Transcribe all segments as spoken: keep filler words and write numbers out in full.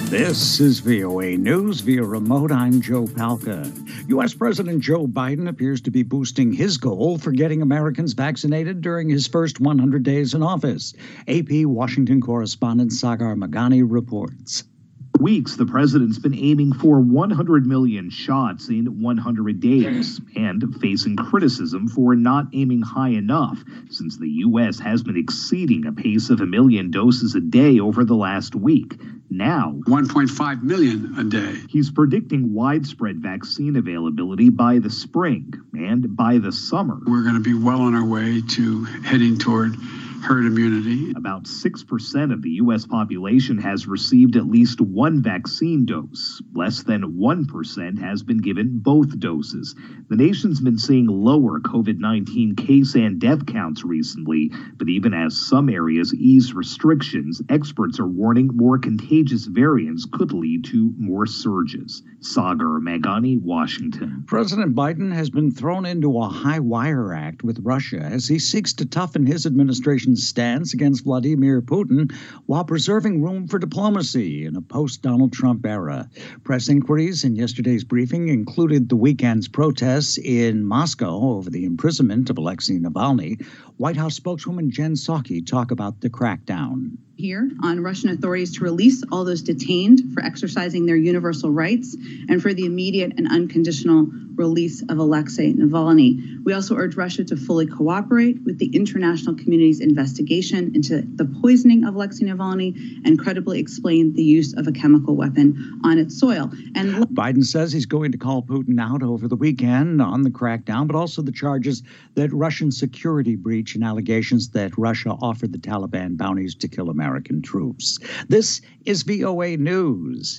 This is V O A News via remote. I'm Joe Palca. U S. President Joe Biden appears to be boosting his goal for getting Americans vaccinated during his first one hundred days in office. A P Washington correspondent Sagar Meghani reports. For weeks, the president's been aiming for one hundred million shots in one hundred days and facing criticism for not aiming high enough, since the U S has been exceeding a pace of a million doses a day over the last week. Now, one point five million a day. He's predicting widespread vaccine availability by the spring and by the summer. We're going to be well on our way to heading toward herd immunity. About six percent of the U S population has received at least one vaccine dose. Less than one percent has been given both doses. The nation's been seeing lower COVID nineteen case and death counts recently, but even as some areas ease restrictions, experts are warning more contagious variants could lead to more surges. Sagar Meghani, Washington. President Biden has been thrown into a high-wire act with Russia as he seeks to toughen his administration's stance against Vladimir Putin while preserving room for diplomacy in a post-Donald Trump era. Press inquiries in yesterday's briefing included the weekend's protests in Moscow over the imprisonment of Alexei Navalny. White House spokeswoman Jen Psaki talked about the crackdown. Here on Russian authorities to release all those detained for exercising their universal rights and for the immediate and unconditional release of Alexei Navalny. We also urge Russia to fully cooperate with the international community's investigation into the poisoning of Alexei Navalny and credibly explain the use of a chemical weapon on its soil. And Biden says he's going to call Putin out over the weekend on the crackdown, but also the charges that Russian security breach and allegations that Russia offered the Taliban bounties to kill American troops. This is V O A News.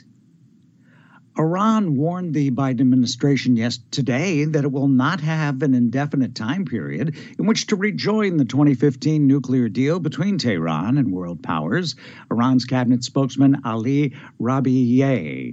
Iran warned the Biden administration yesterday that it will not have an indefinite time period in which to rejoin the twenty fifteen nuclear deal between Tehran and world powers. Iran's cabinet spokesman Ali Rabieh.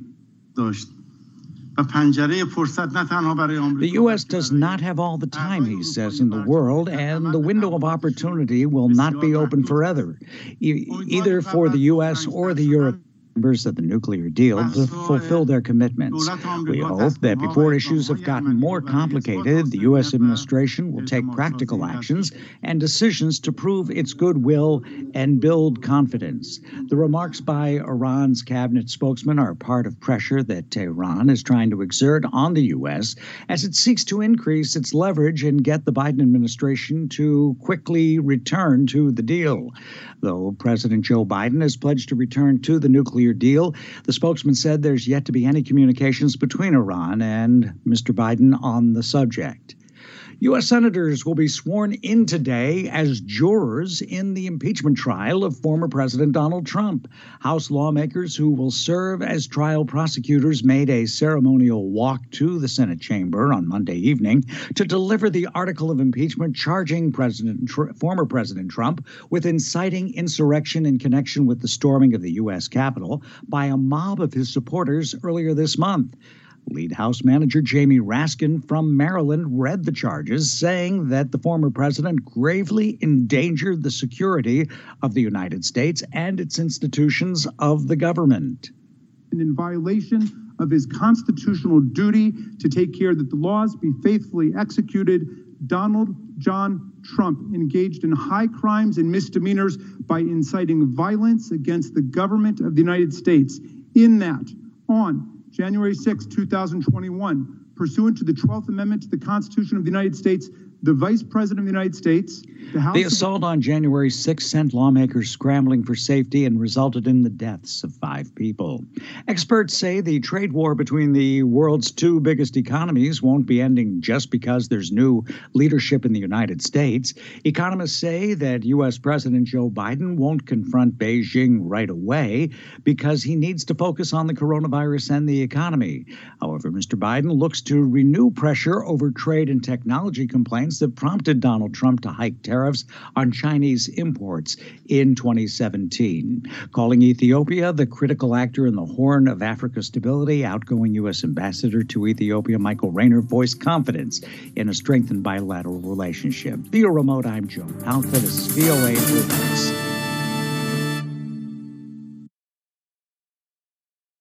The U S does not have all the time, he says, in the world, and the window of opportunity will not be open forever, e- either for the U S or the Europe. Members of the nuclear deal to fulfill their commitments. We hope that before issues have gotten more complicated, the U S administration will take practical actions and decisions to prove its goodwill and build confidence. The remarks by Iran's cabinet spokesman are part of pressure that Tehran is trying to exert on the U S as it seeks to increase its leverage and get the Biden administration to quickly return to the deal. Though President Joe Biden has pledged to return to the nuclear deal, the spokesman said there's yet to be any communications between Iran and Mister Biden on the subject. U S senators will be sworn in today as jurors in the impeachment trial of former President Donald Trump. House lawmakers who will serve as trial prosecutors made a ceremonial walk to the Senate chamber on Monday evening to deliver the article of impeachment charging President Tr- former President Trump with inciting insurrection in connection with the storming of the U S Capitol by a mob of his supporters earlier this month. Lead House Manager Jamie Raskin from Maryland read the charges, saying that the former president gravely endangered the security of the United States and its institutions of the government. And in violation of his constitutional duty to take care that the laws be faithfully executed, Donald John Trump engaged in high crimes and misdemeanors by inciting violence against the government of the United States. In that, on January sixth, two thousand twenty-one, pursuant to the twelfth Amendment to the Constitution of the United States, the Vice President of the United States, the House... The assault on January sixth sent lawmakers scrambling for safety and resulted in the deaths of five people. Experts say the trade war between the world's two biggest economies won't be ending just because there's new leadership in the United States. Economists say that U S. President Joe Biden won't confront Beijing right away because he needs to focus on the coronavirus and the economy. However, Mister Biden looks to renew pressure over trade and technology complaints that prompted Donald Trump to hike tariffs on Chinese imports in twenty seventeen. Calling Ethiopia the critical actor in the Horn of Africa stability, outgoing U S. Ambassador to Ethiopia Michael Rayner voiced confidence in a strengthened bilateral relationship. Via remote, I'm Joe Palca. This is V O A News.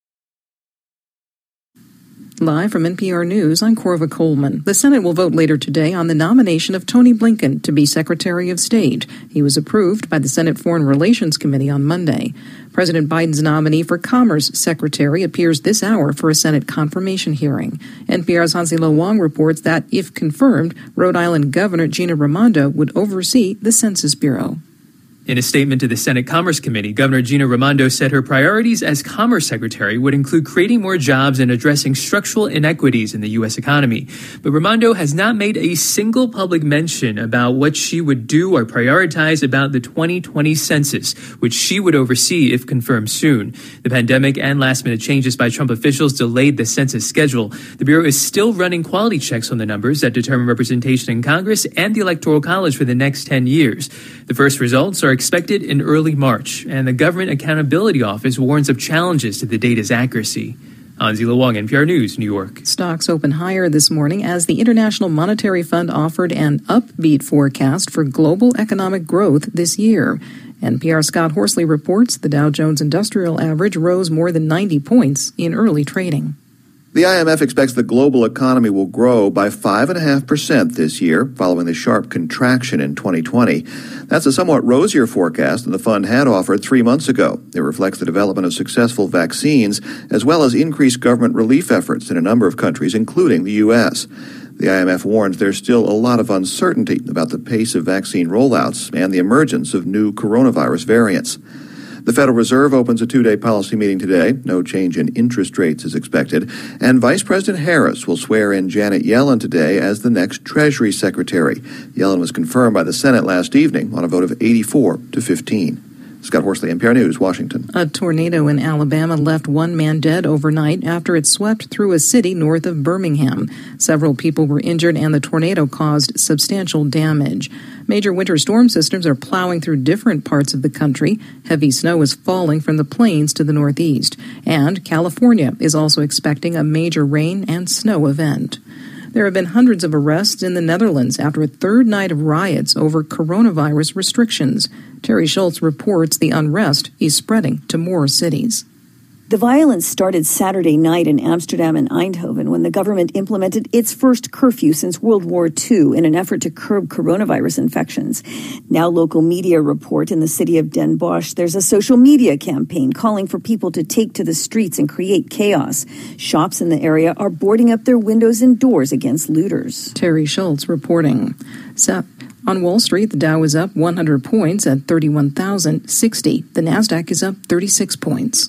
Live from N P R News, I'm Corva Coleman. The Senate will vote later today on the nomination of Tony Blinken to be Secretary of State. He was approved by the Senate Foreign Relations Committee on Monday. President Biden's nominee for Commerce Secretary appears this hour for a Senate confirmation hearing. N P R's Hansi Lo Wang reports that, if confirmed, Rhode Island Governor Gina Raimondo would oversee the Census Bureau. In a statement to the Senate Commerce Committee, Governor Gina Raimondo said her priorities as Commerce Secretary would include creating more jobs and addressing structural inequities in the U S economy. But Raimondo has not made a single public mention about what she would do or prioritize about the twenty twenty census, which she would oversee if confirmed soon. The pandemic and last-minute changes by Trump officials delayed the census schedule. The Bureau is still running quality checks on the numbers that determine representation in Congress and the Electoral College for the next ten years. The first results are expected in early March, and the Government Accountability Office warns of challenges to the data's accuracy. Hansi Lo Wang, N P R News, New York. Stocks open higher this morning as the International Monetary Fund offered an upbeat forecast for global economic growth this year. N P R's Scott Horsley reports the Dow Jones Industrial Average rose more than ninety points in early trading. The I M F expects the global economy will grow by five point five percent this year, following the sharp contraction in twenty twenty. That's a somewhat rosier forecast than the fund had offered three months ago. It reflects the development of successful vaccines, as well as increased government relief efforts in a number of countries, including the U S. The I M F warns there's still a lot of uncertainty about the pace of vaccine rollouts and the emergence of new coronavirus variants. The Federal Reserve opens a two-day policy meeting today. No change in interest rates is expected. And Vice President Harris will swear in Janet Yellen today as the next Treasury Secretary. Yellen was confirmed by the Senate last evening on a vote of eighty-four to fifteen. Scott Horsley, N P R News, Washington. A tornado in Alabama left one man dead overnight after it swept through a city north of Birmingham. Several people were injured, and the tornado caused substantial damage. Major winter storm systems are plowing through different parts of the country. Heavy snow is falling from the plains to the northeast. And California is also expecting a major rain and snow event. There have been hundreds of arrests in the Netherlands after a third night of riots over coronavirus restrictions. Terry Schultz reports the unrest is spreading to more cities. The violence started Saturday night in Amsterdam and Eindhoven when the government implemented its first curfew since World War Two in an effort to curb coronavirus infections. Now local media report in the city of Den Bosch there's a social media campaign calling for people to take to the streets and create chaos. Shops in the area are boarding up their windows and doors against looters. Terry Schultz reporting. So, on Wall Street, the Dow is up one hundred points at thirty-one thousand sixty. The Nasdaq is up thirty-six points.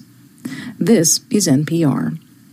This is N P R.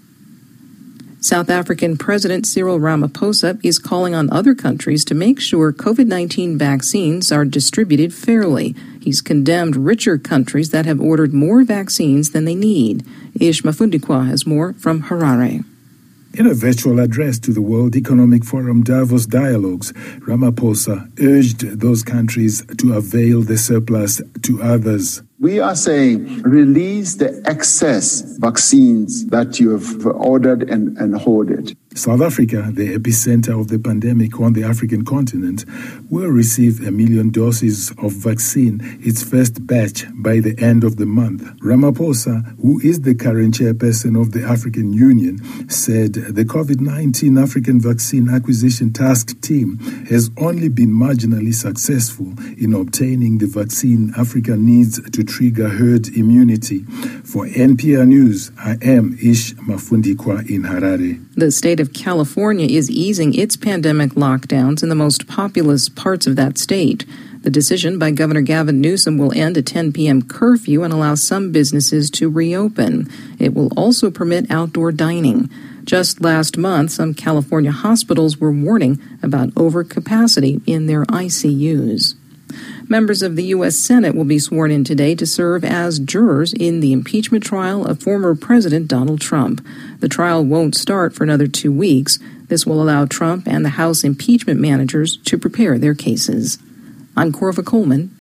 South African President Cyril Ramaphosa is calling on other countries to make sure COVID nineteen vaccines are distributed fairly. He's condemned richer countries that have ordered more vaccines than they need. Ish Mafundikwa has more from Harare. In a virtual address to the World Economic Forum Davos Dialogues, Ramaphosa urged those countries to avail the surplus to others. We are saying release the excess vaccines that you have ordered and, and hoarded. South Africa, the epicenter of the pandemic on the African continent, will receive a million doses of vaccine, its first batch, by the end of the month. Ramaphosa, who is the current chairperson of the African Union, said the COVID nineteen African Vaccine Acquisition Task Team has only been marginally successful in obtaining the vaccine Africa needs to trigger herd immunity. For N P R News, I am Ish Mafundikwa in Harare. The state of California is easing its pandemic lockdowns in the most populous parts of that state. The decision by Governor Gavin Newsom will end a ten p.m. curfew and allow some businesses to reopen. It will also permit outdoor dining. Just last month, some California hospitals were warning about overcapacity in their I C Us. Members of the U S Senate will be sworn in today to serve as jurors in the impeachment trial of former President Donald Trump. The trial won't start for another two weeks. This will allow Trump and the House impeachment managers to prepare their cases. I'm Corva Coleman.